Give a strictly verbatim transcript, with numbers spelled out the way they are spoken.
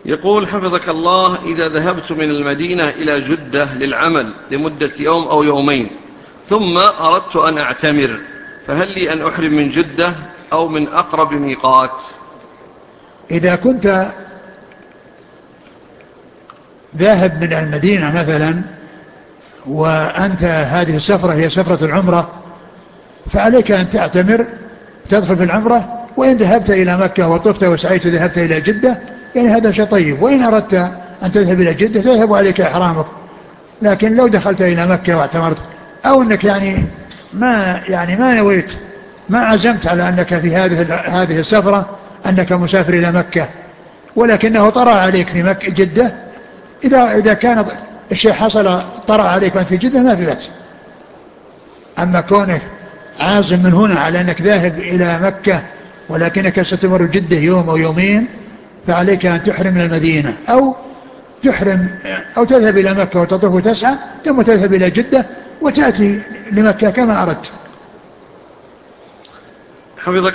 يقول حفظك الله: إذا ذهبت من المدينة إلى جدة للعمل لمدة يوم أو يومين ثم أردت أن أعتمر، فهل لي أن أحرم من جدة أو من أقرب ميقات؟ إذا كنت ذاهب من المدينة مثلا وأنت هذه السفرة هي سفرة العمرة، فعليك أن تعتمر تدخل في العمرة. وإن ذهبت إلى مكة وطفت وسعيت ذهبت إلى جدة يعني هذا شيء طيب. وإن أردت أن تذهب إلى جدة تذهب عليك إحرامك. لكن لو دخلت إلى مكة واعتمرت أو أنك يعني ما يعني ما نويت ما عزمت على أنك في هذه هذه السفرة أنك مسافر إلى مكة ولكنه طرأ عليك في مكة جدة، إذا إذا كان الشيء حصل طرأ عليك وأنت في جدة ما في بأس. أما كونك عازم من هنا على أنك ذاهب إلى مكة ولكنك ستمر جدة يوم أو يومين، فعليك أن تحرم من المدينة أو تحرم أو تذهب إلى مكة وتطوف وتسعى ثم تذهب إلى جدة وتأتي لمكة كما أردت. حفظك